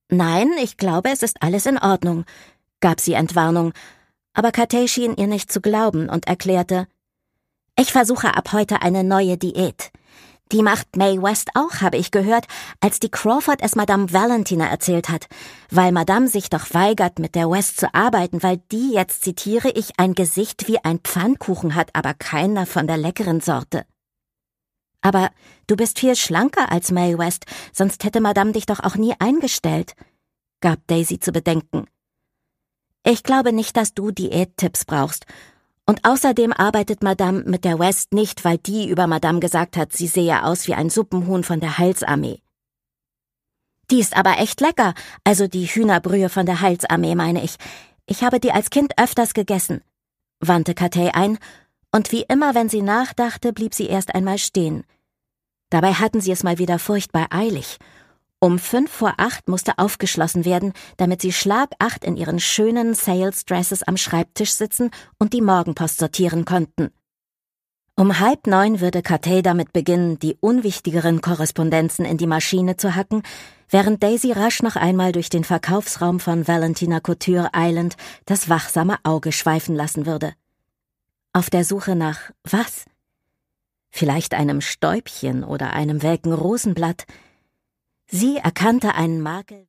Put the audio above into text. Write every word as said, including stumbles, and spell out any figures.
Nein, ich glaube, es ist alles in Ordnung, gab sie Entwarnung, aber Katey schien ihr nicht zu glauben und erklärte, ich versuche ab heute eine neue Diät. Die macht Mae West auch, habe ich gehört, als die Crawford es Madame Valentina erzählt hat, weil Madame sich doch weigert, mit der West zu arbeiten, weil die, jetzt zitiere ich, ein Gesicht wie ein Pfannkuchen hat, aber keiner von der leckeren Sorte. Aber du bist viel schlanker als Mae West, sonst hätte Madame dich doch auch nie eingestellt, gab Daisy zu bedenken. Ich glaube nicht, dass du Diättipps brauchst. Und außerdem arbeitet Madame mit der West nicht, weil die über Madame gesagt hat, sie sehe aus wie ein Suppenhuhn von der Heilsarmee. Die ist aber echt lecker, also die Hühnerbrühe von der Heilsarmee, meine ich. Ich habe die als Kind öfters gegessen, wandte Katey ein, und wie immer, wenn sie nachdachte, blieb sie erst einmal stehen. Dabei hatten sie es mal wieder furchtbar eilig. Um fünf vor acht musste aufgeschlossen werden, damit sie Schlag acht in ihren schönen Sales-Dresses am Schreibtisch sitzen und die Morgenpost sortieren konnten. Um halb neun würde Katey damit beginnen, die unwichtigeren Korrespondenzen in die Maschine zu hacken, während Daisy rasch noch einmal durch den Verkaufsraum von Valentina Couture eilend das wachsame Auge schweifen lassen würde. Auf der Suche nach was? Vielleicht einem Stäubchen oder einem welken Rosenblatt. Sie erkannte einen Makel